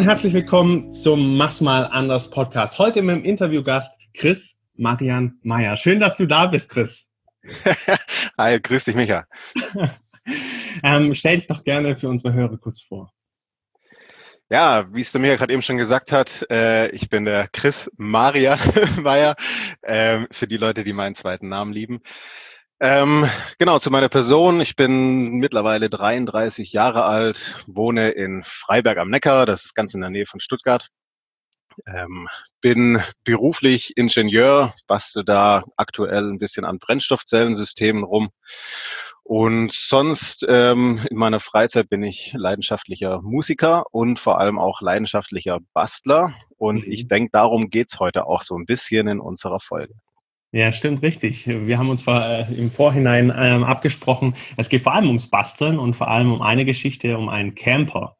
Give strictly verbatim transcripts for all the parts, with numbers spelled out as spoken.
herzlich willkommen zum Mach's mal anders Podcast. Heute mit dem Interviewgast Chris Marian Meyer. Schön, dass du da bist, Chris. Hi, grüß dich, Micha. ähm, stell dich doch gerne für unsere Hörer kurz vor. Ja, wie es der Micha gerade eben schon gesagt hat, äh, ich bin der Chris Marian Meyer, äh, für die Leute, die meinen zweiten Namen lieben. Ähm, genau, zu meiner Person. Ich bin mittlerweile dreiunddreißig Jahre alt, wohne in Freiberg am Neckar, das ist ganz in der Nähe von Stuttgart. Ähm, bin beruflich Ingenieur, bastel da aktuell ein bisschen an Brennstoffzellensystemen rum. Und sonst ähm, in meiner Freizeit bin ich leidenschaftlicher Musiker und vor allem auch leidenschaftlicher Bastler. Und Mhm. ich denke, darum geht's heute auch so ein bisschen in unserer Folge. Ja, stimmt, richtig. Wir haben uns vor, äh, im Vorhinein ähm, abgesprochen, es geht vor allem ums Basteln und vor allem um eine Geschichte, um einen Camper.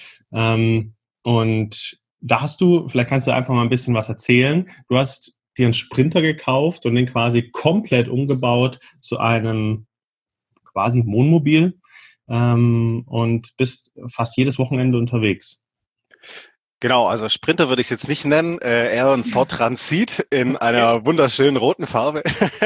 Ähm, und da hast du, vielleicht kannst du einfach mal ein bisschen was erzählen. Du hast dir einen Sprinter gekauft und den quasi komplett umgebaut zu einem quasi Wohnmobil ähm, und bist fast jedes Wochenende unterwegs. Genau, also Sprinter würde ich es jetzt nicht nennen, äh, eher ein Ford Transit in einer wunderschönen roten Farbe.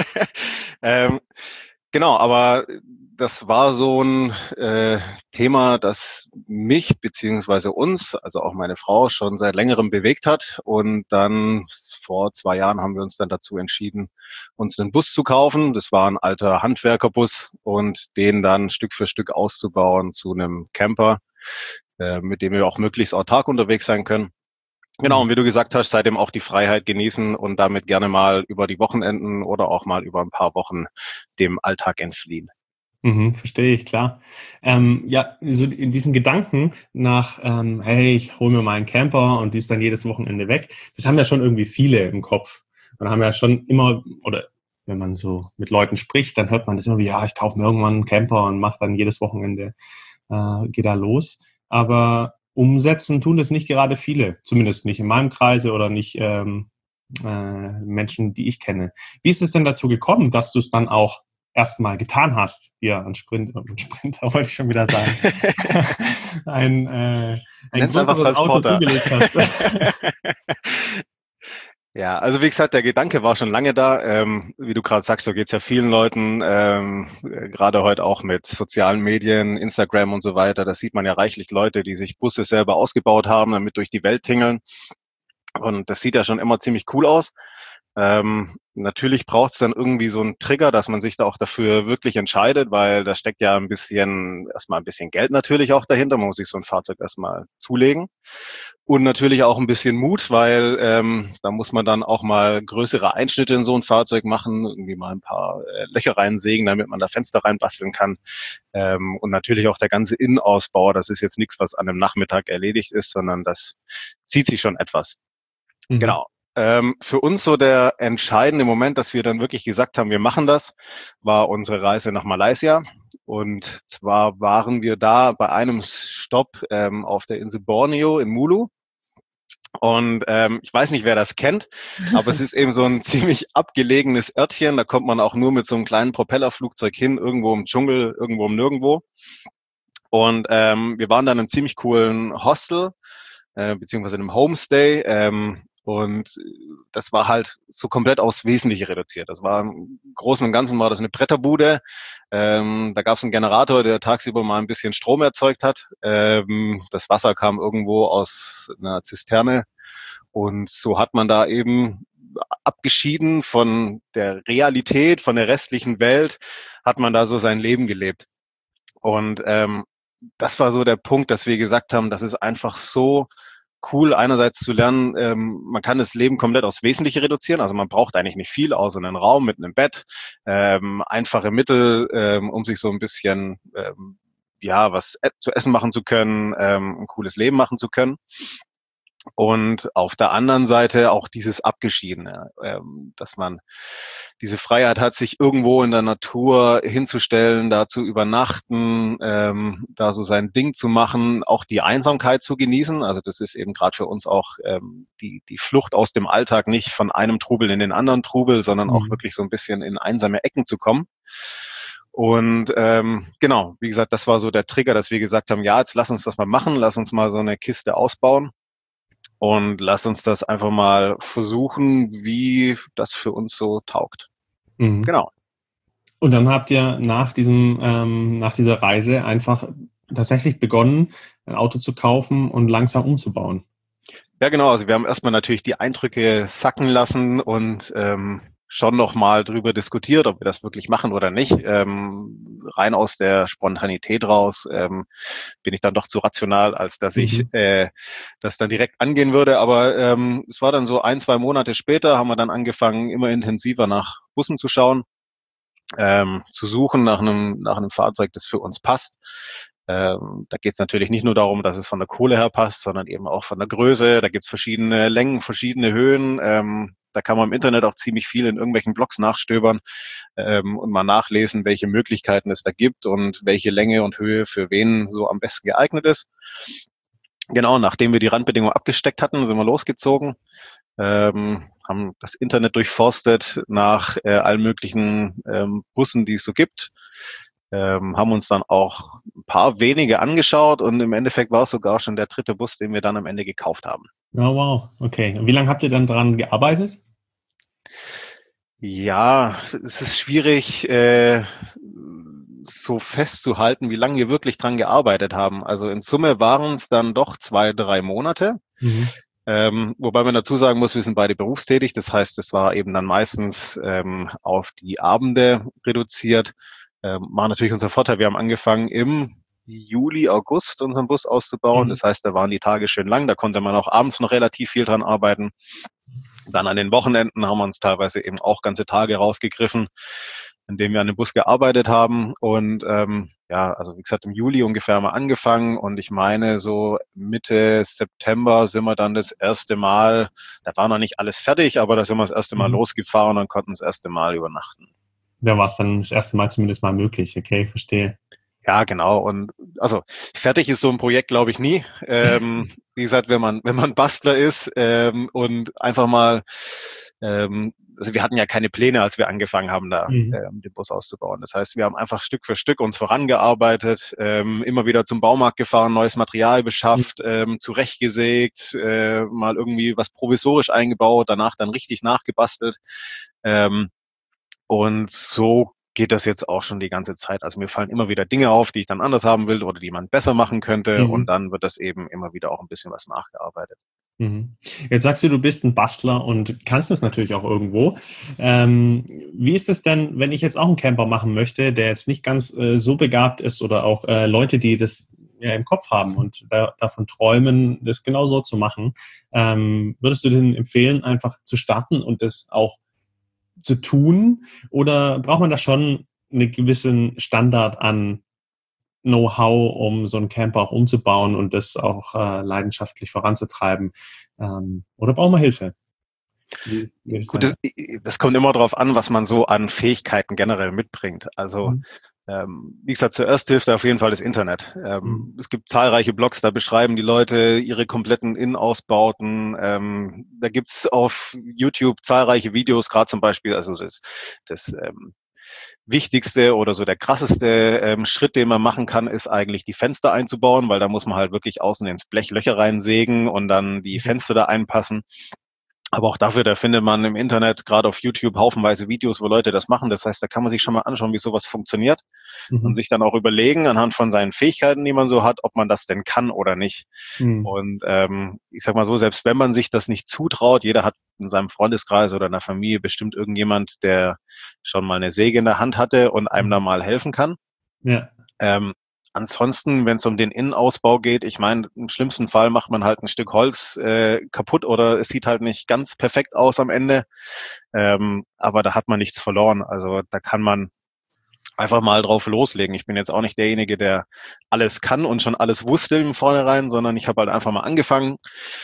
ähm, genau, aber das war so ein äh, Thema, das mich beziehungsweise uns, also auch meine Frau, schon seit längerem bewegt hat. Und dann vor zwei Jahren haben wir uns dann dazu entschieden, uns einen Bus zu kaufen. Das war ein alter Handwerkerbus und den dann Stück für Stück auszubauen zu einem Camper, äh, mit dem wir auch möglichst autark unterwegs sein können. Genau, und wie du gesagt hast, seitdem auch die Freiheit genießen und damit gerne mal über die Wochenenden oder auch mal über ein paar Wochen dem Alltag entfliehen. Mhm, verstehe ich, klar. Ähm, ja, so in diesen Gedanken nach, ähm, hey, ich hole mir mal einen Camper und die ist dann jedes Wochenende weg, das haben ja schon irgendwie viele im Kopf. Und haben ja schon immer, oder wenn man so mit Leuten spricht, dann hört man das immer wie, ja, ich kaufe mir irgendwann einen Camper und mache dann jedes Wochenende, äh, gehe da los. Aber umsetzen tun das nicht gerade viele, zumindest nicht in meinem Kreise oder nicht ähm, äh, Menschen, die ich kenne. Wie ist es denn dazu gekommen, dass du es dann auch erstmal getan hast, dir ein Sprint, ein Sprinter wollte ich schon wieder sagen, ein, äh, ein Nenn's einfach größeres Auto Transporter. zugelegt hast? Ja, also wie gesagt, der Gedanke war schon lange da. Ähm, wie du gerade sagst, so geht's ja vielen Leuten, ähm, äh, gerade heute auch mit sozialen Medien, Instagram und so weiter. Da sieht man ja reichlich Leute, die sich Busse selber ausgebaut haben, damit durch die Welt tingeln. Und das sieht ja schon immer ziemlich cool aus. Ähm, natürlich braucht es dann irgendwie so einen Trigger, dass man sich da auch dafür wirklich entscheidet, weil da steckt ja ein bisschen, erstmal ein bisschen Geld natürlich auch dahinter. Man muss sich so ein Fahrzeug erstmal zulegen. Und natürlich auch ein bisschen Mut, weil ähm, da muss man dann auch mal größere Einschnitte in so ein Fahrzeug machen, irgendwie mal ein paar äh, Löcher reinsägen, damit man da Fenster reinbasteln kann. Ähm, und natürlich auch der ganze Innenausbau, das ist jetzt nichts, was an einem Nachmittag erledigt ist, sondern das zieht sich schon etwas. Mhm. Genau. Ähm, für uns so der entscheidende Moment, dass wir dann wirklich gesagt haben, wir machen das, war unsere Reise nach Malaysia. Und zwar waren wir da bei einem Stopp ähm, auf der Insel Borneo in Mulu. Und ähm, ich weiß nicht, wer das kennt, aber es ist eben so ein ziemlich abgelegenes Örtchen. Da kommt man auch nur mit so einem kleinen Propellerflugzeug hin, irgendwo im Dschungel, irgendwo im Nirgendwo. Und ähm, wir waren dann in einem ziemlich coolen Hostel, äh, beziehungsweise einem Homestay. Ähm, und das war halt so komplett aufs Wesentliche reduziert. Das war im Großen und Ganzen war das eine Bretterbude. Ähm, da gab es einen Generator, der tagsüber mal ein bisschen Strom erzeugt hat. Ähm, das Wasser kam irgendwo aus einer Zisterne. Und so hat man da eben abgeschieden von der Realität, von der restlichen Welt, hat man da so sein Leben gelebt. Und ähm, das war so der Punkt, dass wir gesagt haben, das ist einfach so cool, einerseits zu lernen, ähm, man kann das Leben komplett aufs Wesentliche reduzieren. Also man braucht eigentlich nicht viel, außer einen Raum mit einem Bett, ähm, einfache Mittel, ähm, um sich so ein bisschen ähm, ja was e- zu essen machen zu können, ähm, ein cooles Leben machen zu können. Und auf der anderen Seite auch dieses Abgeschiedene, ähm, dass man diese Freiheit hat, sich irgendwo in der Natur hinzustellen, da zu übernachten, ähm, da so sein Ding zu machen, auch die Einsamkeit zu genießen. Also das ist eben gerade für uns auch ähm, die, die Flucht aus dem Alltag, nicht von einem Trubel in den anderen Trubel, sondern auch Mhm. wirklich so ein bisschen in einsame Ecken zu kommen. Und ähm, genau, wie gesagt, das war so der Trigger, dass wir gesagt haben, ja, jetzt lass uns das mal machen, lass uns mal so eine Kiste ausbauen. und lass uns das einfach mal versuchen, wie das für uns so taugt. Mhm. Genau. Und dann habt ihr nach diesem, ähm, nach dieser Reise einfach tatsächlich begonnen, ein Auto zu kaufen und langsam umzubauen. Ja, genau. Also wir haben erstmal natürlich die Eindrücke sacken lassen und ähm, schon nochmal drüber diskutiert, ob wir das wirklich machen oder nicht. Ähm, rein aus der Spontanität raus ähm, bin ich dann doch zu rational, als dass ich Mhm. äh, das dann direkt angehen würde. Aber ähm, es war dann so ein, zwei Monate später, haben wir dann angefangen, immer intensiver nach Bussen zu schauen, ähm, zu suchen nach einem, nach einem Fahrzeug, das für uns passt. Ähm, da geht es natürlich nicht nur darum, dass es von der Kohle her passt, sondern eben auch von der Größe. Da gibt es verschiedene Längen, verschiedene Höhen. Ähm, da kann man im Internet auch ziemlich viel in irgendwelchen Blogs nachstöbern ähm, und mal nachlesen, welche Möglichkeiten es da gibt und welche Länge und Höhe für wen so am besten geeignet ist. Genau, nachdem wir die Randbedingungen abgesteckt hatten, sind wir losgezogen, ähm, haben das Internet durchforstet nach äh, allen möglichen ähm, Bussen, die es so gibt, ähm, haben uns dann auch ein paar wenige angeschaut und im Endeffekt war es sogar schon der dritte Bus, den wir dann am Ende gekauft haben. Oh, wow. Okay. Und wie lange habt ihr dann dran gearbeitet? Ja, es ist schwierig, äh, so festzuhalten, wie lange wir wirklich dran gearbeitet haben. Also in Summe waren es dann doch zwei, drei Monate. Mhm. Ähm, wobei man dazu sagen muss, wir sind beide berufstätig. Das heißt, es war eben dann meistens ähm, auf die Abende reduziert. Ähm, war natürlich unser Vorteil. Wir haben angefangen im Juli, August unseren Bus auszubauen. Mhm. Das heißt, da waren die Tage schön lang. Da konnte man auch abends noch relativ viel dran arbeiten. Dann an den Wochenenden haben wir uns teilweise eben auch ganze Tage rausgegriffen, indem wir an dem Bus gearbeitet haben. Und ähm, ja, also wie gesagt, im Juli ungefähr haben wir angefangen und ich meine, so Mitte September sind wir dann das erste Mal, da war noch nicht alles fertig, aber da sind wir das erste Mal Mhm. losgefahren und konnten das erste Mal übernachten. Da war es dann das erste Mal zumindest mal möglich. Okay, verstehe. Ja, genau. Und also fertig ist so ein Projekt, glaube ich, nie. Ähm, wie gesagt, wenn man, wenn man Bastler ist ähm, und einfach mal, ähm, also wir hatten ja keine Pläne, als wir angefangen haben, da Mhm. ähm, den Bus auszubauen. Das heißt, wir haben einfach Stück für Stück uns vorangearbeitet, ähm, immer wieder zum Baumarkt gefahren, neues Material beschafft, ähm, zurechtgesägt, äh, mal irgendwie was provisorisch eingebaut, danach dann richtig nachgebastelt. Ähm, und so geht das jetzt auch schon die ganze Zeit. Also mir fallen immer wieder Dinge auf, die ich dann anders haben will oder die man besser machen könnte. Und Mhm. dann wird das eben immer wieder auch ein bisschen was nachgearbeitet. Mhm. Jetzt sagst du, du bist ein Bastler und kannst es natürlich auch irgendwo. Ähm, wie ist es denn, wenn ich jetzt auch einen Camper machen möchte, der jetzt nicht ganz äh, so begabt ist oder auch äh, Leute, die das ja im Kopf haben und da, davon träumen, das genau so zu machen? Ähm, würdest du denen empfehlen, einfach zu starten und das auch zu tun? Oder braucht man da schon einen gewissen Standard an Know-how, um so einen Camper auch umzubauen und das auch äh, leidenschaftlich voranzutreiben? Ähm, oder brauchen wir Hilfe? Wie würdest du Gut, das, sagen? das kommt immer darauf an, was man so an Fähigkeiten generell mitbringt. Also Mhm. ähm, wie gesagt, zuerst hilft da auf jeden Fall das Internet. Mhm. Ähm, es gibt zahlreiche Blogs, da beschreiben die Leute ihre kompletten Innenausbauten. Ähm, da gibt's auf YouTube zahlreiche Videos, gerade zum Beispiel, also das, das ähm, wichtigste oder so der krasseste ähm, Schritt, den man machen kann, ist eigentlich die Fenster einzubauen, weil da muss man halt wirklich außen ins Blech Löcher reinsägen und dann die Mhm. Fenster da einpassen. Aber auch dafür, da findet man im Internet, gerade auf YouTube, haufenweise Videos, wo Leute das machen. Das heißt, da kann man sich schon mal anschauen, wie sowas funktioniert und Mhm. sich dann auch überlegen, anhand von seinen Fähigkeiten, die man so hat, ob man das denn kann oder nicht. Mhm. Und ähm, ich sag mal so, selbst wenn man sich das nicht zutraut, jeder hat in seinem Freundeskreis oder in der Familie bestimmt irgendjemand, der schon mal eine Säge in der Hand hatte und einem da Mhm. mal helfen kann. Ja. Ähm, ansonsten, wenn es um den Innenausbau geht, ich meine, im schlimmsten Fall macht man halt ein Stück Holz äh, kaputt oder es sieht halt nicht ganz perfekt aus am Ende. Ähm, aber da hat man nichts verloren. Also da kann man einfach mal drauf loslegen. Ich bin jetzt auch nicht derjenige, der alles kann und schon alles wusste im Vornherein, sondern ich habe halt einfach mal angefangen,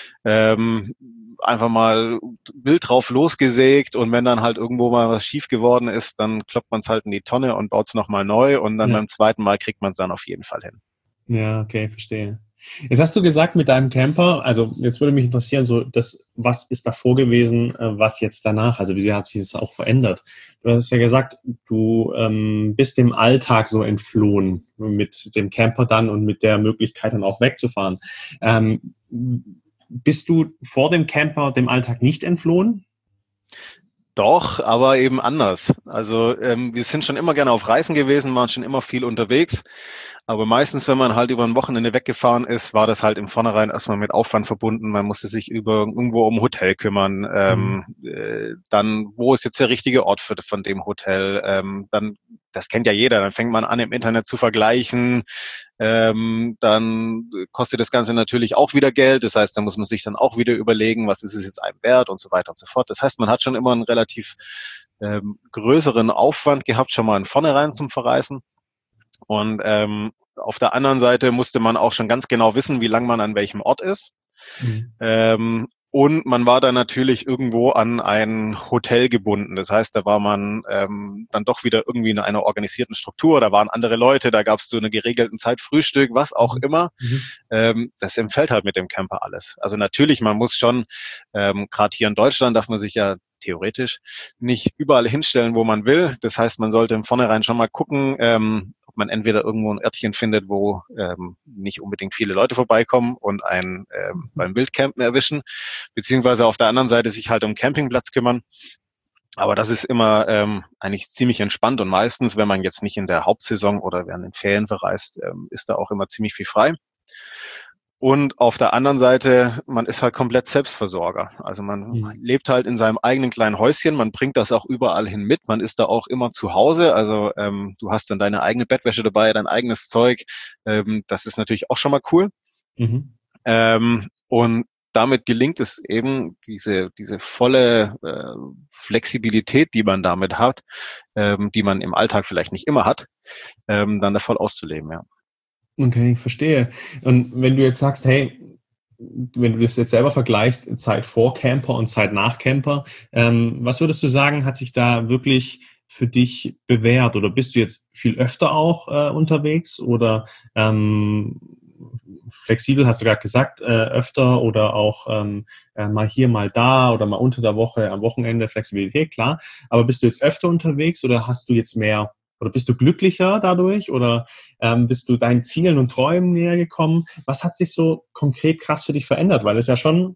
ähm, einfach mal wild drauf losgesägt und wenn dann halt irgendwo mal was schief geworden ist, dann kloppt man es halt in die Tonne und baut es nochmal neu und dann Ja. beim zweiten Mal kriegt man es dann auf jeden Fall hin. Ja, okay, verstehe. Jetzt hast du gesagt mit deinem Camper, also jetzt würde mich interessieren, so das, was ist davor gewesen, äh, was jetzt danach? Also wie sehr hat sich das auch verändert? Du hast ja gesagt, du ähm, bist dem Alltag so entflohen mit dem Camper dann und mit der Möglichkeit dann auch wegzufahren. Ähm, bist du vor dem Camper dem Alltag nicht entflohen? Doch, aber eben anders. Also ähm, wir sind schon immer gerne auf Reisen gewesen, waren schon immer viel unterwegs. Aber meistens, wenn man halt über ein Wochenende weggefahren ist, war das halt im Vornherein erstmal mit Aufwand verbunden. Man musste sich über irgendwo um ein Hotel kümmern. Ähm, Mhm. äh, dann, wo ist jetzt der richtige Ort für, von dem Hotel? Ähm, dann, das kennt ja jeder. Dann fängt man an, im Internet zu vergleichen. Ähm, dann kostet das Ganze natürlich auch wieder Geld. Das heißt, da muss man sich dann auch wieder überlegen, was ist es jetzt einem wert und so weiter und so fort. Das heißt, man hat schon immer einen relativ ähm, größeren Aufwand gehabt, schon mal in vornherein zum Verreisen. Und ähm, auf der anderen Seite musste man auch schon ganz genau wissen, wie lange man an welchem Ort ist. Mhm. Ähm, und man war dann natürlich irgendwo an ein Hotel gebunden. Das heißt, da war man ähm, dann doch wieder irgendwie in einer organisierten Struktur. Da waren andere Leute, da gab es so eine geregelten Zeit Frühstück, was auch Mhm. immer. Mhm. Ähm, das entfällt halt mit dem Camper alles. Also natürlich, man muss schon, ähm, gerade hier in Deutschland darf man sich ja theoretisch nicht überall hinstellen, wo man will. Das heißt, man sollte im Vornherein schon mal gucken, ähm, ob man entweder irgendwo ein Örtchen findet, wo ähm, nicht unbedingt viele Leute vorbeikommen und einen ähm, beim Wildcampen erwischen, beziehungsweise auf der anderen Seite sich halt um Campingplatz kümmern. Aber das ist immer ähm, eigentlich ziemlich entspannt und meistens, wenn man jetzt nicht in der Hauptsaison oder während den Ferien verreist, ähm, ist da auch immer ziemlich viel frei. Und auf der anderen Seite, man ist halt komplett Selbstversorger. Also man Mhm. lebt halt in seinem eigenen kleinen Häuschen, man bringt das auch überall hin mit, man ist da auch immer zu Hause. Also ähm, du hast dann deine eigene Bettwäsche dabei, dein eigenes Zeug. Ähm, das ist natürlich auch schon mal cool. Mhm. Ähm, und damit gelingt es eben, diese, diese volle äh, Flexibilität, die man damit hat, ähm, die man im Alltag vielleicht nicht immer hat, ähm, dann da voll auszuleben, ja. Okay, ich verstehe. Und wenn du jetzt sagst, hey, wenn du das jetzt selber vergleichst, Zeit vor Camper und Zeit nach Camper, ähm, was würdest du sagen, hat sich da wirklich für dich bewährt? Oder bist du jetzt viel öfter auch äh, unterwegs oder ähm, flexibel, hast du gerade gesagt, äh, öfter oder auch ähm, äh, mal hier, mal da oder mal unter der Woche, am Wochenende Flexibilität, klar. Aber bist du jetzt öfter unterwegs oder hast du jetzt mehr oder bist du glücklicher dadurch oder ähm, bist du deinen Zielen und Träumen näher gekommen? Was hat sich so konkret krass für dich verändert? Weil es ja schon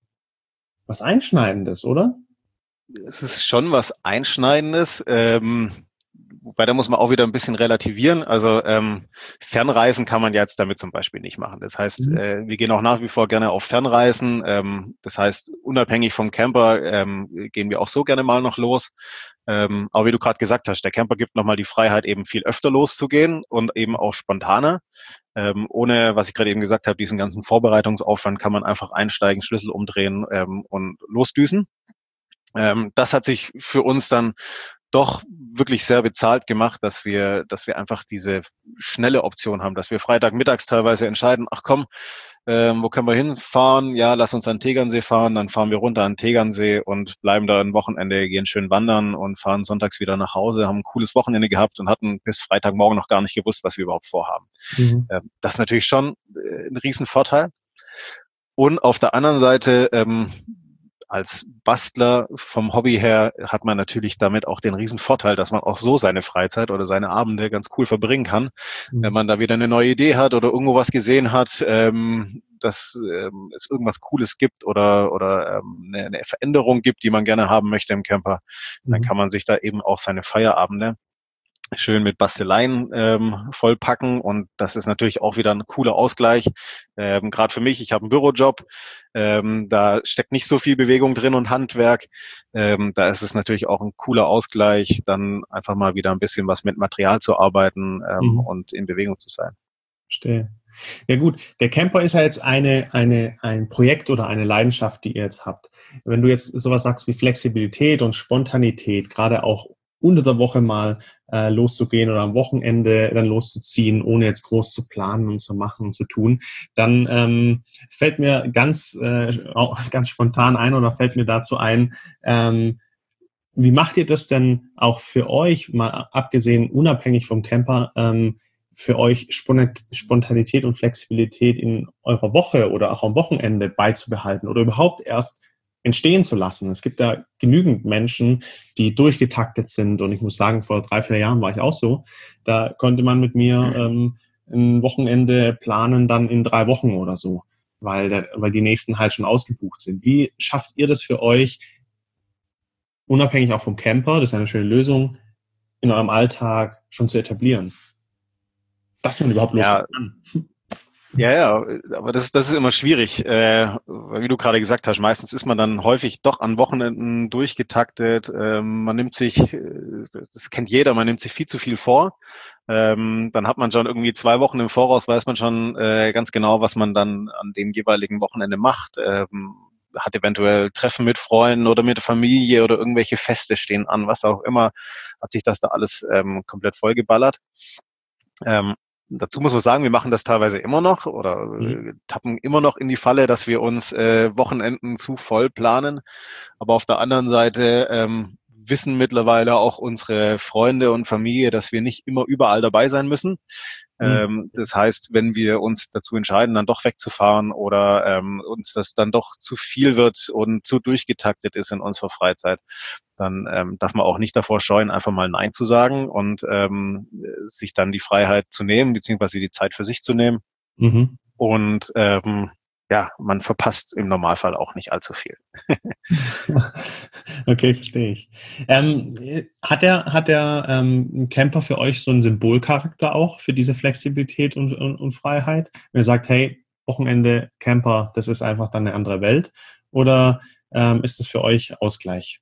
was Einschneidendes, oder? Es ist schon was Einschneidendes, ähm, wobei da muss man auch wieder ein bisschen relativieren. Also ähm, Fernreisen kann man jetzt damit zum Beispiel nicht machen. Das heißt, Mhm. äh, wir gehen auch nach wie vor gerne auf Fernreisen. Ähm, das heißt, unabhängig vom Camper ähm, gehen wir auch so gerne mal noch los. Ähm, aber wie du gerade gesagt hast, der Camper gibt nochmal die Freiheit, eben viel öfter loszugehen und eben auch spontaner. Ähm, ohne, was ich gerade eben gesagt habe, diesen ganzen Vorbereitungsaufwand kann man einfach einsteigen, Schlüssel umdrehen ähm, und losdüsen. Ähm, das hat sich für uns dann doch wirklich sehr bezahlt gemacht, dass wir, dass wir einfach diese schnelle Option haben, dass wir Freitagmittags teilweise entscheiden, ach komm, ähm, wo können wir hinfahren? Ja, lass uns an den Tegernsee fahren, dann fahren wir runter an den Tegernsee und bleiben da ein Wochenende, gehen schön wandern und fahren sonntags wieder nach Hause, haben ein cooles Wochenende gehabt und hatten bis Freitagmorgen noch gar nicht gewusst, was wir überhaupt vorhaben. Mhm. Ähm, das ist natürlich schon äh, ein Riesenvorteil. Und auf der anderen Seite, ähm, als Bastler vom Hobby her hat man natürlich damit auch den riesen Vorteil, dass man auch so seine Freizeit oder seine Abende ganz cool verbringen kann. Wenn Mhm. man da wieder eine neue Idee hat oder irgendwo was gesehen hat, ähm, dass ähm, es irgendwas Cooles gibt oder, oder ähm, eine, eine Veränderung gibt, die man gerne haben möchte im Camper, dann Mhm. kann man sich da eben auch seine Feierabende schön mit Basteleien ähm, vollpacken und das ist natürlich auch wieder ein cooler Ausgleich. Ähm, Gerade für mich, ich habe einen Bürojob, ähm, da steckt nicht so viel Bewegung drin und Handwerk. Ähm, da ist es natürlich auch ein cooler Ausgleich, dann einfach mal wieder ein bisschen was mit Material zu arbeiten ähm, Mhm. und in Bewegung zu sein. Verstehe. Ja gut, der Camper ist ja jetzt eine, eine, ein Projekt oder eine Leidenschaft, die ihr jetzt habt. Wenn du jetzt sowas sagst wie Flexibilität und Spontanität, gerade auch unter der Woche mal äh, loszugehen oder am Wochenende dann loszuziehen, ohne jetzt groß zu planen und zu machen und zu tun, dann ähm, fällt mir ganz, äh, auch ganz spontan ein oder fällt mir dazu ein, ähm, wie macht ihr das denn auch für euch, mal abgesehen, unabhängig vom Camper, ähm, für euch Spontanität und Flexibilität in eurer Woche oder auch am Wochenende beizubehalten oder überhaupt erst entstehen zu lassen? Es gibt da genügend Menschen, die durchgetaktet sind und ich muss sagen, vor drei, vier Jahren war ich auch so. Da konnte man mit mir ähm, ein Wochenende planen, dann in drei Wochen oder so. weil, der, weil die nächsten halt schon ausgebucht sind. Wie schafft ihr das für euch, unabhängig auch vom Camper, das ist eine schöne Lösung, in eurem Alltag schon zu etablieren? Dass man überhaupt losgehen kann. Ja, ja, aber das, das ist immer schwierig. Äh, wie du gerade gesagt hast, meistens ist man dann häufig doch an Wochenenden durchgetaktet. Ähm, man nimmt sich, das kennt jeder, man nimmt sich viel zu viel vor. Ähm, dann hat man schon irgendwie zwei Wochen im Voraus, weiß man schon äh, ganz genau, was man dann an dem jeweiligen Wochenende macht. Ähm, hat eventuell Treffen mit Freunden oder mit der Familie oder irgendwelche Feste stehen an, was auch immer, hat sich das da alles ähm, komplett vollgeballert. Ähm, Dazu muss man sagen, wir machen das teilweise immer noch oder Mhm. äh, tappen immer noch in die Falle, dass wir uns äh, Wochenenden zu voll planen. Aber auf der anderen Seite ähm, wissen mittlerweile auch unsere Freunde und Familie, dass wir nicht immer überall dabei sein müssen. Mhm. Ähm, das heißt, wenn wir uns dazu entscheiden, dann doch wegzufahren oder ähm, uns das dann doch zu viel wird und zu durchgetaktet ist in unserer Freizeit, dann ähm, darf man auch nicht davor scheuen, einfach mal Nein zu sagen und ähm, sich dann die Freiheit zu nehmen, beziehungsweise die Zeit für sich zu nehmen. Mhm. Und ähm, ja, man verpasst im Normalfall auch nicht allzu viel. Okay, verstehe ich. Ähm, hat der, hat der ähm, Camper für euch so einen Symbolcharakter auch für diese Flexibilität und, und, und Freiheit? Wenn ihr sagt, hey, Wochenende Camper, das ist einfach dann eine andere Welt? Oder ähm, ist das für euch Ausgleich?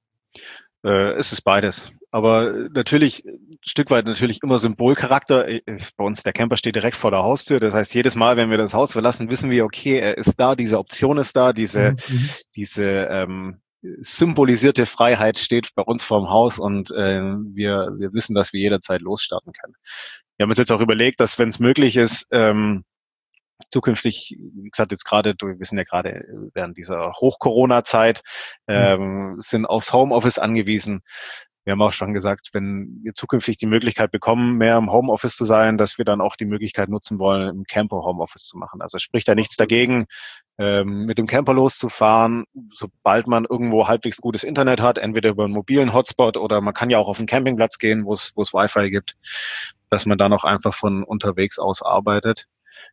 Äh, es ist beides. Aber natürlich, ein Stück weit natürlich immer Symbolcharakter. Ich, bei uns, der Camper steht direkt vor der Haustür. Das heißt, jedes Mal, wenn wir das Haus verlassen, wissen wir, okay, er ist da, diese Option ist da, diese, Mhm. diese ähm, symbolisierte Freiheit steht bei uns vorm Haus und äh, wir, wir wissen, dass wir jederzeit losstarten können. Wir haben uns jetzt auch überlegt, dass, wenn es möglich ist, ähm, zukünftig, wie gesagt, jetzt gerade, wir sind ja gerade während dieser Hoch-Corona-Zeit, Mhm. ähm, sind aufs Homeoffice angewiesen. Wir haben auch schon gesagt, wenn wir zukünftig die Möglichkeit bekommen, mehr im Homeoffice zu sein, dass wir dann auch die Möglichkeit nutzen wollen, im Camper Homeoffice zu machen. Also spricht da nichts dagegen, ähm, mit dem Camper loszufahren, sobald man irgendwo halbwegs gutes Internet hat, entweder über einen mobilen Hotspot oder man kann ja auch auf einen Campingplatz gehen, wo es wo es Wi-Fi gibt, dass man dann auch einfach von unterwegs aus arbeitet.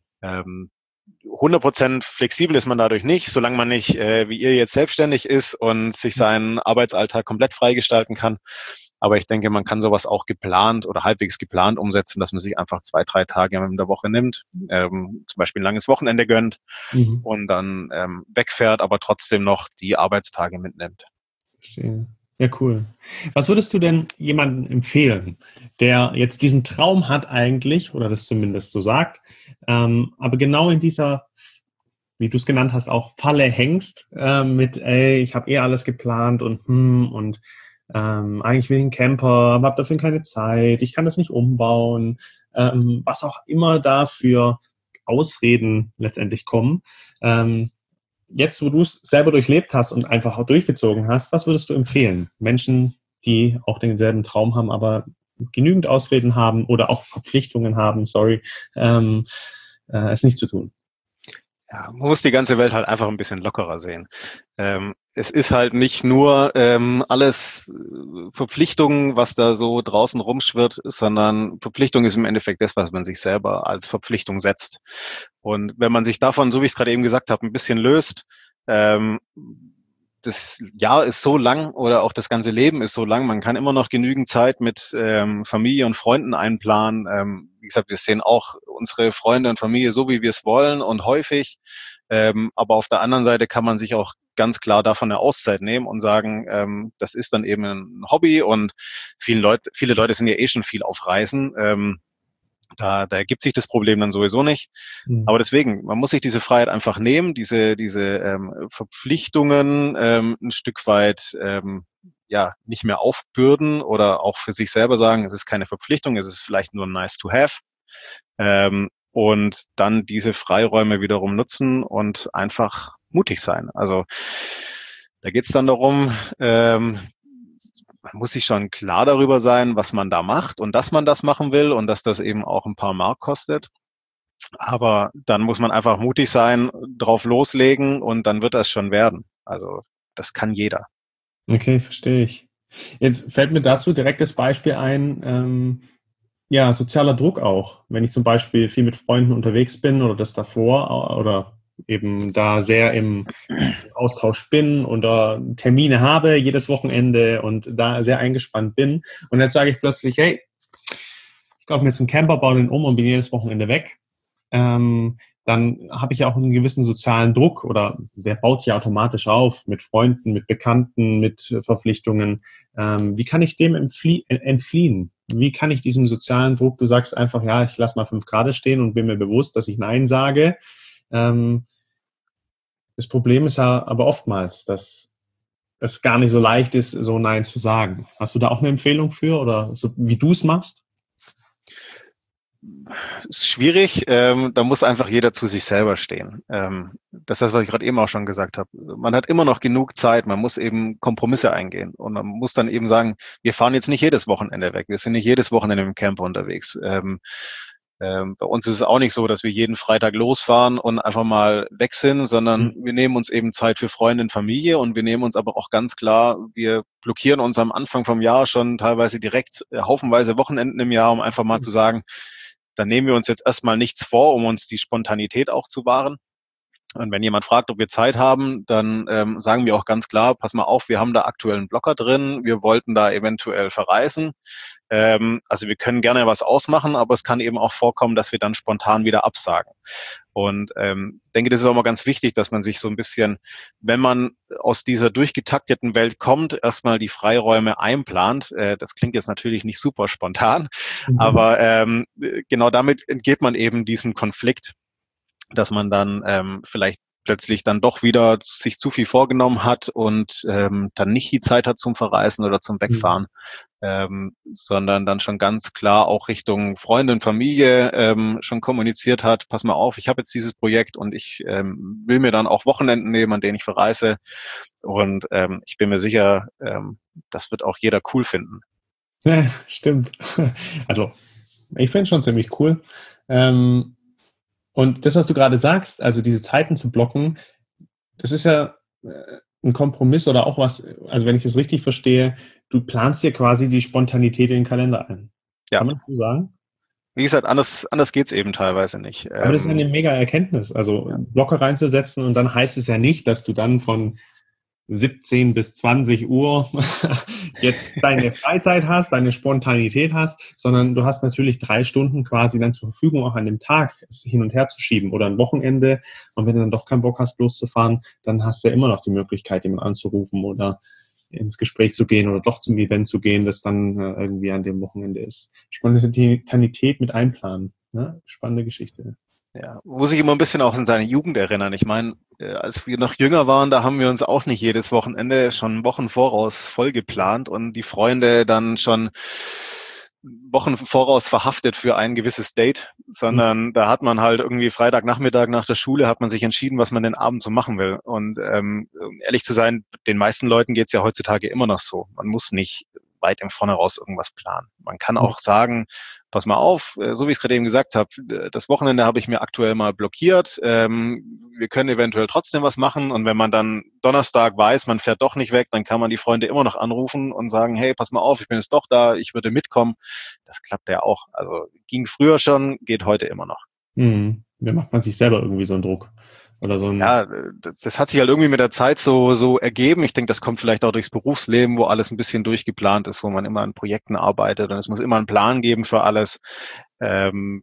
Ähm, hundert Prozent flexibel ist man dadurch nicht, solange man nicht, äh, wie ihr jetzt, selbstständig ist und sich seinen Arbeitsalltag komplett freigestalten kann. Aber ich denke, man kann sowas auch geplant oder halbwegs geplant umsetzen, dass man sich einfach zwei, drei Tage in der Woche nimmt, ähm, zum Beispiel ein langes Wochenende gönnt Mhm. und dann ähm, wegfährt, aber trotzdem noch die Arbeitstage mitnimmt. Verstehe. Ja, cool. Was würdest du denn jemandem empfehlen, der jetzt diesen Traum hat eigentlich, oder das zumindest so sagt, ähm, aber genau in dieser, wie du es genannt hast, auch Falle hängst, äh, mit, ey, ich habe eh alles geplant und hm, und ähm, eigentlich will ich einen Camper, aber habe dafür keine Zeit, ich kann das nicht umbauen, ähm, was auch immer da für Ausreden letztendlich kommen. Ähm, Jetzt, wo du es selber durchlebt hast und einfach auch durchgezogen hast, was würdest du empfehlen? Menschen, die auch denselben Traum haben, aber genügend Ausreden haben oder auch Verpflichtungen haben, sorry, ähm, äh, es nicht zu tun. Ja, man muss die ganze Welt halt einfach ein bisschen lockerer sehen. Ähm, es ist halt nicht nur ähm, alles äh, Verpflichtungen, was da so draußen rumschwirrt, sondern Verpflichtung ist im Endeffekt das, was man sich selber als Verpflichtung setzt. Und wenn man sich davon, so wie ich es gerade eben gesagt habe, ein bisschen löst, ähm, das Jahr ist so lang oder auch das ganze Leben ist so lang, man kann immer noch genügend Zeit mit ähm, Familie und Freunden einplanen. Ähm, wie gesagt, wir sehen auch unsere Freunde und Familie so, wie wir es wollen und häufig. Ähm, aber auf der anderen Seite kann man sich auch ganz klar davon eine Auszeit nehmen und sagen, ähm, das ist dann eben ein Hobby und viele Leute, viele Leute sind ja eh schon viel auf Reisen. Ähm, da, da ergibt sich das Problem dann sowieso nicht. Mhm. Aber deswegen, man muss sich diese Freiheit einfach nehmen, diese, diese ähm, Verpflichtungen ähm, ein Stück weit ähm, ja nicht mehr aufbürden oder auch für sich selber sagen, es ist keine Verpflichtung, es ist vielleicht nur nice to have. Ähm, und dann diese Freiräume wiederum nutzen und einfach mutig sein. Also da geht es dann darum, ähm, man muss sich schon klar darüber sein, was man da macht und dass man das machen will und dass das eben auch ein paar Mark kostet. Aber dann muss man einfach mutig sein, drauf loslegen und dann wird das schon werden. Also das kann jeder. Okay, verstehe ich. Jetzt fällt mir dazu direkt das Beispiel ein, ähm, ja, sozialer Druck auch. Wenn ich zum Beispiel viel mit Freunden unterwegs bin oder das davor oder eben da sehr im Austausch bin und da Termine habe jedes Wochenende und da sehr eingespannt bin. Und jetzt sage ich plötzlich, hey, ich kaufe mir jetzt einen Camper, baue den um und bin jedes Wochenende weg. Ähm, dann habe ich ja auch einen gewissen sozialen Druck oder der baut sich automatisch auf mit Freunden, mit Bekannten, mit Verpflichtungen. Ähm, wie kann ich dem entflie- entfliehen? Wie kann ich diesem sozialen Druck, du sagst einfach, ja, ich lasse mal fünf Grad stehen und bin mir bewusst, dass ich Nein sage. Ähm, das Problem ist ja aber oftmals, dass es gar nicht so leicht ist, so Nein zu sagen. Hast du da auch eine Empfehlung für oder so, wie du es machst? Ist schwierig, ähm, da muss einfach jeder zu sich selber stehen. Ähm, das ist das, was ich gerade eben auch schon gesagt habe. Man hat immer noch genug Zeit, man muss eben Kompromisse eingehen und man muss dann eben sagen, wir fahren jetzt nicht jedes Wochenende weg, wir sind nicht jedes Wochenende im Camper unterwegs. Ähm, ähm, bei uns ist es auch nicht so, dass wir jeden Freitag losfahren und einfach mal weg sind, sondern wir nehmen uns eben Zeit für Freunde und Familie und wir nehmen uns aber auch ganz klar, wir blockieren uns am Anfang vom Jahr schon teilweise direkt äh, haufenweise Wochenenden im Jahr, um einfach mal zu sagen, dann nehmen wir uns jetzt erstmal nichts vor, um uns die Spontanität auch zu wahren. Und wenn jemand fragt, ob wir Zeit haben, dann ähm, sagen wir auch ganz klar, pass mal auf, wir haben da aktuell einen Blocker drin, wir wollten da eventuell verreisen. Ähm, also wir können gerne was ausmachen, aber es kann eben auch vorkommen, dass wir dann spontan wieder absagen. Und ähm, ich denke, das ist auch mal ganz wichtig, dass man sich so ein bisschen, wenn man aus dieser durchgetakteten Welt kommt, erstmal die Freiräume einplant. Äh, das klingt jetzt natürlich nicht super spontan, Mhm. aber ähm, genau damit entgeht man eben diesem Konflikt, dass man dann ähm, vielleicht plötzlich dann doch wieder sich zu viel vorgenommen hat und ähm, dann nicht die Zeit hat zum Verreisen oder zum Wegfahren, ähm, sondern dann schon ganz klar auch Richtung Freunde und Familie ähm, schon kommuniziert hat, pass mal auf, ich habe jetzt dieses Projekt und ich ähm, will mir dann auch Wochenenden nehmen, an denen ich verreise und ähm, ich bin mir sicher, ähm, das wird auch jeder cool finden. Ja, stimmt. Also, ich finde es schon ziemlich cool. Ähm, und das, was du gerade sagst, also diese Zeiten zu blocken, das ist ja äh, ein Kompromiss oder auch was, also wenn ich das richtig verstehe, du planst dir quasi die Spontanität in den Kalender ein. Ja, Kann man das so sagen? wie gesagt, anders, anders geht's eben teilweise nicht. Aber das ist ja eine Ähm, mega Erkenntnis. Also ja. Blocker reinzusetzen und dann heißt es ja nicht, dass du dann von siebzehn bis zwanzig Uhr jetzt deine Freizeit hast, deine Spontanität hast, sondern du hast natürlich drei Stunden quasi dann zur Verfügung, auch an dem Tag es hin und her zu schieben oder ein Wochenende. Und wenn du dann doch keinen Bock hast, loszufahren, dann hast du ja immer noch die Möglichkeit, jemanden anzurufen oder ins Gespräch zu gehen oder doch zum Event zu gehen, das dann äh, irgendwie an dem Wochenende ist. Spontanität mit einplanen. Ne? Spannende Geschichte. Ja, muss ich immer ein bisschen auch an seine Jugend erinnern. Ich meine, äh, als wir noch jünger waren, da haben wir uns auch nicht jedes Wochenende schon Wochen voraus voll geplant und die Freunde dann schon Wochen voraus verhaftet für ein gewisses Date, sondern da hat man halt irgendwie Freitagnachmittag nach der Schule hat man sich entschieden, was man den Abend so machen will. Und ähm, um ehrlich zu sein, den meisten Leuten geht's ja heutzutage immer noch so. Man muss nicht weit im Vornherein irgendwas planen. Man kann auch sagen, pass mal auf, so wie ich es gerade eben gesagt habe, das Wochenende habe ich mir aktuell mal blockiert. Ähm, wir können eventuell trotzdem was machen. Und wenn man dann Donnerstag weiß, man fährt doch nicht weg, dann kann man die Freunde immer noch anrufen und sagen, hey, pass mal auf, ich bin jetzt doch da, ich würde mitkommen. Das klappt ja auch. Also ging früher schon, geht heute immer noch. Mhm. Da macht man sich selber irgendwie so einen Druck. Oder so ein. Ja, das, das hat sich halt irgendwie mit der Zeit so, so ergeben. Ich denke, das kommt vielleicht auch durchs Berufsleben, wo alles ein bisschen durchgeplant ist, wo man immer an Projekten arbeitet und es muss immer einen Plan geben für alles. Ähm,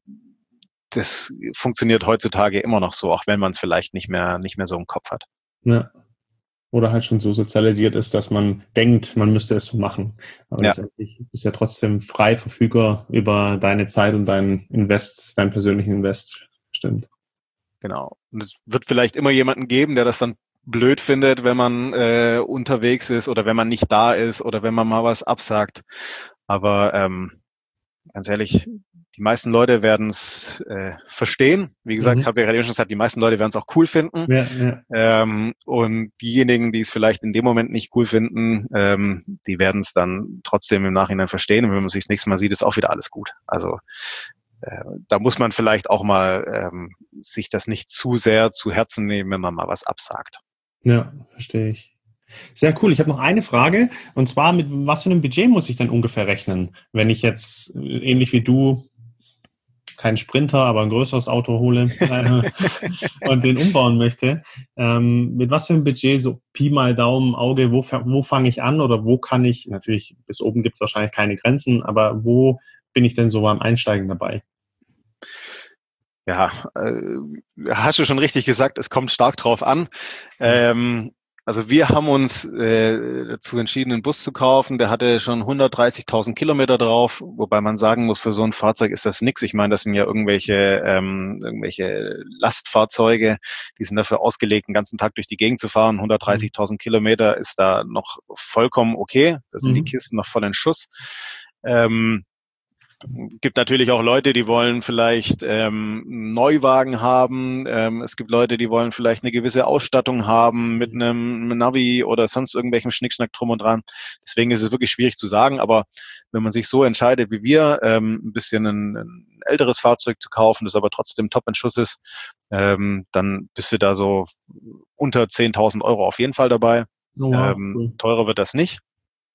das funktioniert heutzutage immer noch so, auch wenn man es vielleicht nicht mehr, nicht mehr so im Kopf hat. Ja. Oder halt schon so sozialisiert ist, dass man denkt, man müsste es so machen. Aber Ja, letztendlich bist du ja trotzdem frei verfügbar über deine Zeit und deinen Invest, deinen persönlichen Invest. Stimmt. genau. Und es wird vielleicht immer jemanden geben, der das dann blöd findet, wenn man äh, unterwegs ist oder wenn man nicht da ist oder wenn man mal was absagt. Aber ähm, ganz ehrlich, die meisten Leute werden es äh, verstehen. Wie gesagt, ich Mhm. habe ja gerade eben schon gesagt, die meisten Leute werden es auch cool finden. Ja, ja. Ähm, und diejenigen, die es vielleicht in dem Moment nicht cool finden, ähm, die werden es dann trotzdem im Nachhinein verstehen. Und wenn man sich das nächste Mal sieht, ist auch wieder alles gut. Also äh, da muss man vielleicht auch mal ähm, sich das nicht zu sehr zu Herzen nehmen, wenn man mal was absagt. Ja, verstehe ich. Sehr cool. Ich habe noch eine Frage. Und zwar, mit was für einem Budget muss ich denn ungefähr rechnen, wenn ich jetzt äh, ähnlich wie du, keinen Sprinter, aber ein größeres Auto hole äh, und den umbauen möchte, ähm, mit was für einem Budget, so Pi mal Daumen, Auge, wo, wo fange ich an oder wo kann ich, natürlich bis oben gibt es wahrscheinlich keine Grenzen, aber wo bin ich denn so beim Einsteigen dabei? Ja, äh, hast du schon richtig gesagt, es kommt stark drauf an. Ähm, also wir haben uns äh, dazu entschieden, einen Bus zu kaufen. Der hatte schon hundertdreißigtausend Kilometer drauf, wobei man sagen muss, für so ein Fahrzeug ist das nix. Ich meine, das sind ja irgendwelche ähm, irgendwelche Lastfahrzeuge, die sind dafür ausgelegt, den ganzen Tag durch die Gegend zu fahren. hundertdreißigtausend Kilometer ist da noch vollkommen okay. Da sind Mhm. die Kisten noch voll in Schuss. Ähm, gibt natürlich auch Leute, die wollen vielleicht ähm, einen Neuwagen haben. Ähm, es gibt Leute, die wollen vielleicht eine gewisse Ausstattung haben mit einem Navi oder sonst irgendwelchem Schnickschnack drum und dran. Deswegen ist es wirklich schwierig zu sagen. Aber wenn man sich so entscheidet wie wir, ähm, ein bisschen ein, ein älteres Fahrzeug zu kaufen, das aber trotzdem top in Schuss ist, ähm, dann bist du da so unter zehntausend Euro auf jeden Fall dabei. Oh, wow, Ähm, cool. teurer wird das nicht.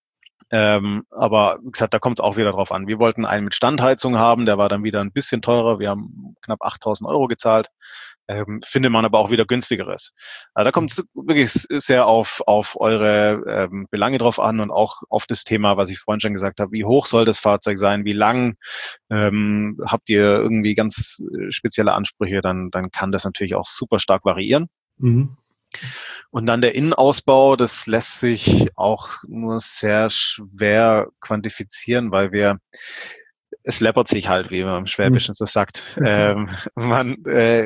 Ähm, aber wie gesagt, da kommt es auch wieder drauf an. Wir wollten einen mit Standheizung haben, der war dann wieder ein bisschen teurer. Wir haben knapp achttausend Euro gezahlt. Ähm, findet man aber auch wieder günstigeres. Also da kommt es wirklich sehr auf, auf eure ähm, Belange drauf an und auch auf das Thema, was ich vorhin schon gesagt habe. Wie hoch soll das Fahrzeug sein? Wie lang? Ähm, habt ihr irgendwie ganz spezielle Ansprüche? Dann, dann kann das natürlich auch super stark variieren. Mhm. Und dann der Innenausbau, das lässt sich auch nur sehr schwer quantifizieren, weil wir, es läppert sich halt, wie man im Schwäbischen so sagt. Ähm, man äh,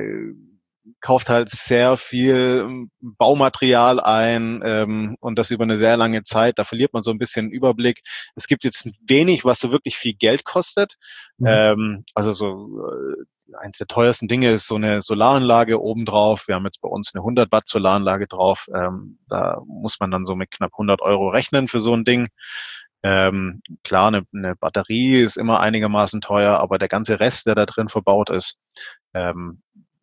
kauft halt sehr viel Baumaterial ein ähm, und das über eine sehr lange Zeit. Da verliert man so ein bisschen den Überblick. Es gibt jetzt wenig, was so wirklich viel Geld kostet. Mhm. Ähm, also so äh, eins der teuersten Dinge ist so eine Solaranlage obendrauf. Wir haben jetzt bei uns eine hundert Watt Solaranlage drauf. Ähm, da muss man dann so mit knapp hundert Euro rechnen für so ein Ding. Ähm, klar, eine, eine Batterie ist immer einigermaßen teuer, aber der ganze Rest, der da drin verbaut ist, ähm,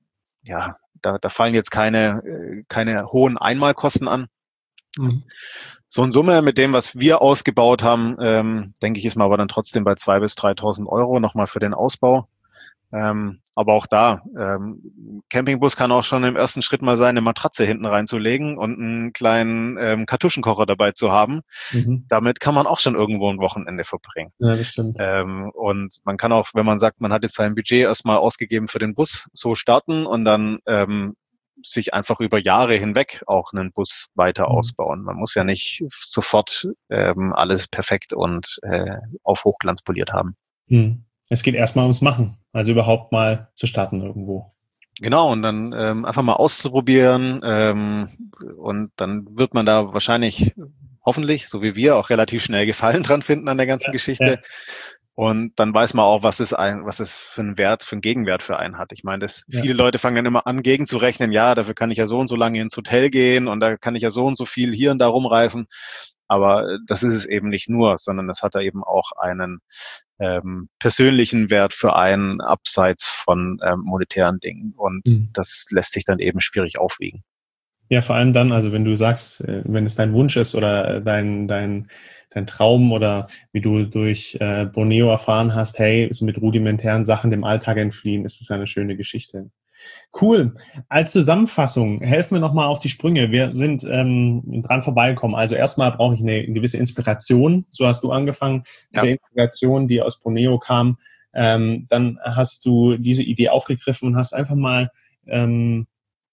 ja, da, da fallen jetzt keine, äh, keine hohen Einmalkosten an. Mhm. So in Summe mit dem, was wir ausgebaut haben, ähm, denke ich, ist man aber dann trotzdem bei zweitausend bis dreitausend Euro nochmal für den Ausbau. Ähm, aber auch da, ähm, Campingbus kann auch schon im ersten Schritt mal sein, eine Matratze hinten reinzulegen und einen kleinen ähm, Kartuschenkocher dabei zu haben. Mhm. Damit kann man auch schon irgendwo ein Wochenende verbringen. Ja, das stimmt. Ähm, und man kann auch, wenn man sagt, man hat jetzt sein Budget erstmal ausgegeben für den Bus, so starten und dann ähm, sich einfach über Jahre hinweg auch einen Bus weiter Mhm. ausbauen. Man muss ja nicht sofort ähm, alles perfekt und äh, auf Hochglanz poliert haben. Mhm. Es geht erstmal ums Machen, also überhaupt mal zu starten irgendwo. Genau, und dann ähm, einfach mal auszuprobieren ähm, und dann wird man da wahrscheinlich, hoffentlich, so wie wir, auch relativ schnell Gefallen dran finden an der ganzen Geschichte. Ja. Und dann weiß man auch, was es ein, was es für einen Wert, für einen Gegenwert für einen hat. Ich meine, das, Ja. viele Leute fangen dann immer an, gegenzurechnen, ja, dafür kann ich ja so und so lange ins Hotel gehen und da kann ich ja so und so viel hier und da rumreisen. Aber das ist es eben nicht nur, sondern es hat da eben auch einen ähm, persönlichen Wert für einen abseits von ähm, monetären Dingen. Und Mhm. das lässt sich dann eben schwierig aufwiegen. Ja, vor allem dann, also wenn du sagst, äh, wenn es dein Wunsch ist oder dein, dein, dein Traum oder wie du durch äh, Borneo erfahren hast, hey, so mit rudimentären Sachen dem Alltag entfliehen, ist das eine schöne Geschichte. Cool. Als Zusammenfassung, helfen wir nochmal auf die Sprünge. Wir sind ähm, dran vorbeigekommen. Also erstmal brauche ich eine gewisse Inspiration. So hast du angefangen mit Ja. der Inspiration, die aus Borneo kam. Ähm, dann hast du diese Idee aufgegriffen und hast einfach mal ähm,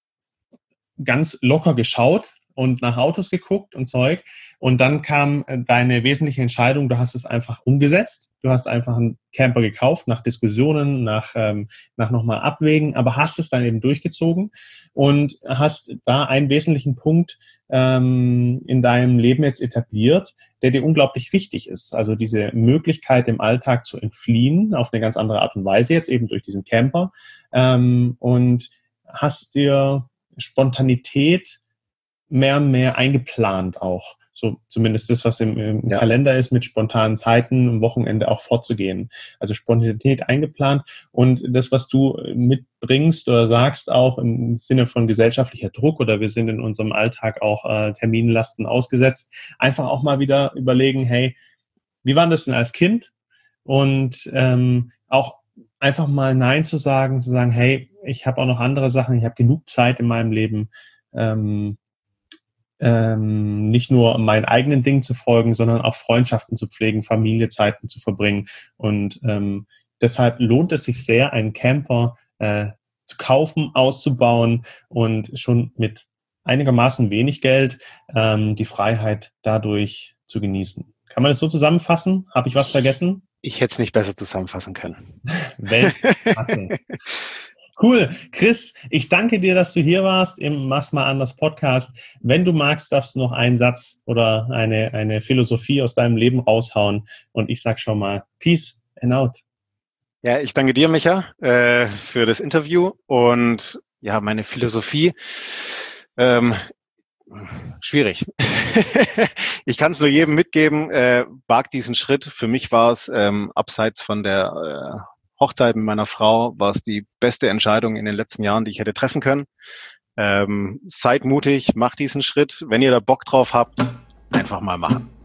ganz locker geschaut und nach Autos geguckt und Zeug. Und dann kam deine wesentliche Entscheidung, du hast es einfach umgesetzt. Du hast einfach einen Camper gekauft, nach Diskussionen, nach, ähm, nach nochmal Abwägen, aber hast es dann eben durchgezogen und hast da einen wesentlichen Punkt ähm, in deinem Leben jetzt etabliert, der dir unglaublich wichtig ist. Also diese Möglichkeit, im Alltag zu entfliehen, auf eine ganz andere Art und Weise, jetzt eben durch diesen Camper. Ähm, und hast dir Spontanität mehr und mehr eingeplant auch. So zumindest das, was im, im Ja. Kalender ist, mit spontanen Zeiten am Wochenende auch vorzugehen. Also Spontanität eingeplant und das, was du mitbringst oder sagst, auch im Sinne von gesellschaftlicher Druck oder wir sind in unserem Alltag auch äh, Terminlasten ausgesetzt, einfach auch mal wieder überlegen, hey, wie war das denn als Kind? Und ähm, auch einfach mal Nein zu sagen, zu sagen, hey, ich habe auch noch andere Sachen, ich habe genug Zeit in meinem Leben, ähm, ähm, nicht nur meinen eigenen Dingen zu folgen, sondern auch Freundschaften zu pflegen, Familienzeiten zu verbringen. Und ähm, deshalb lohnt es sich sehr, einen Camper äh, zu kaufen, auszubauen und schon mit einigermaßen wenig Geld ähm, die Freiheit dadurch zu genießen. Kann man das so zusammenfassen? Habe ich was vergessen? Ich hätte es nicht besser zusammenfassen können. Weltklasse. Cool. Chris, ich danke dir, dass du hier warst im Mach's mal anders Podcast. Wenn du magst, darfst du noch einen Satz oder eine, eine Philosophie aus deinem Leben raushauen. Und ich sag schon mal, Peace and out. Ja, ich danke dir, Micha, äh, für das Interview und ja, meine Philosophie. Ähm, schwierig. Ich kann es nur jedem mitgeben, äh, wag diesen Schritt. Für mich war es ähm, abseits von der äh, Hochzeit mit meiner Frau, war es die beste Entscheidung in den letzten Jahren, die ich hätte treffen können. Ähm, seid mutig, macht diesen Schritt. Wenn ihr da Bock drauf habt, einfach mal machen.